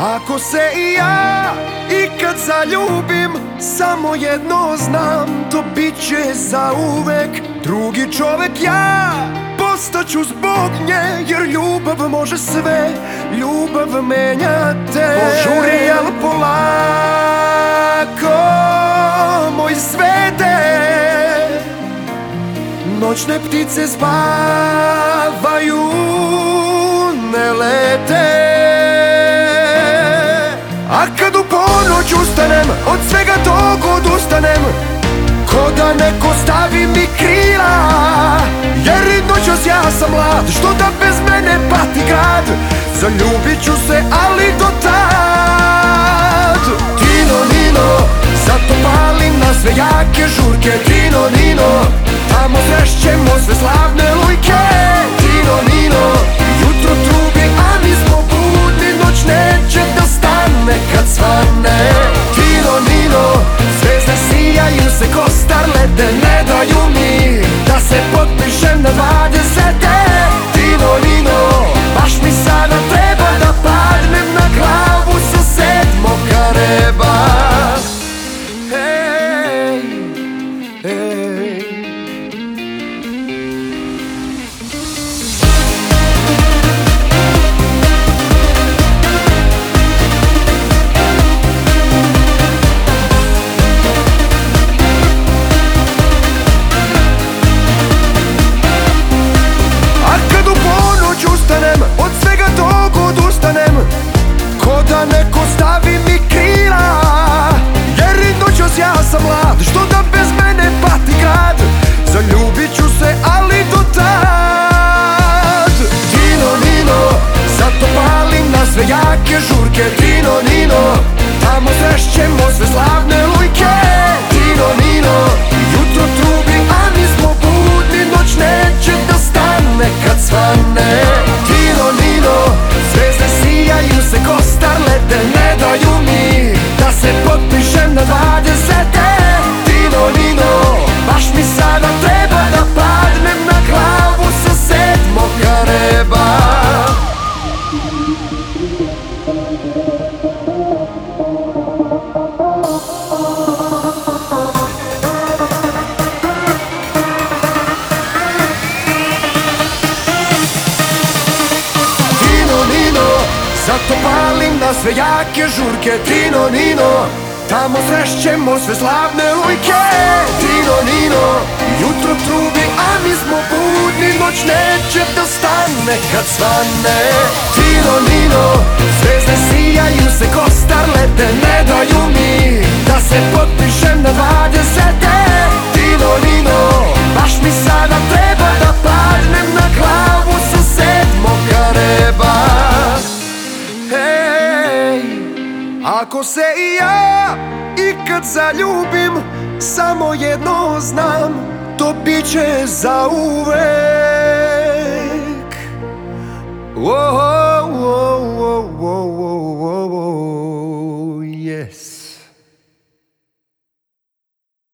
Ako se i ja ikad zaljubim, samo jedno znam, to bit će zauvek drugi čovek. Ja postaću zbog nje, jer ljubav može sve, ljubav menja te. Požuri, jel polako, moj svete. Noćne ptice spavaju, ne lete. A kad u ponoć ustanem, od svega tog odustanem, ko da neko stavi mi krila. Jer i noćas ja sam mlad, što da bez mene pati grad. Zaljubit ću se, ali do tad. Tino, Nino, zato palim na sve jake žurke. Tino, Nino, tamo srešćemo sve slavne lujke. Tino, Nino, jutro trubi, a mi smo budni. Noć neće da stane kad svane. Tino, Nino, zvezde sijaju se ko starlete. Ne daju mi da se potpišem na 20. Tino, Nino, baš mi sada treba da padnem na glavu sa 7. kareba. Hej, hej. Od svega tog odustanem, ko da neko stavi mi krila. Jer i noćas ja sam mlad, što da bez mene pati grad. Zaljubit ću se, ali do tad. Tino, Nino, zato palim na sve jake žurke. Tino, Nino, tamo srešćemo sve slavne lujke. Tino, Nino, jutro trubi, a mi smo budni. Noć neće da stane kad svane. Tino, Nino, zvezde sijaju se ko starlete. Ne daju mi da se potpišem na 20. Tino, Nino, baš mi sada treba da padnem na glavu sa 7. kareba. Zato palim na sve jake žurke. Tino, Nino, tamo srešćemo sve slavne lujke. Tino, Nino, jutro trubi, a mi smo budni. Noć neće da stane kad svane. Tino, Nino, zvezde sijaju se ko starlete. Ne daju mi da se potpišem na 20. Tino, Nino, baš mi sada treba da padnem na glavu sa 7. kareba. Hej, ako se i ja ikad zaljubim, samo jedno znam, to bit će zauvek.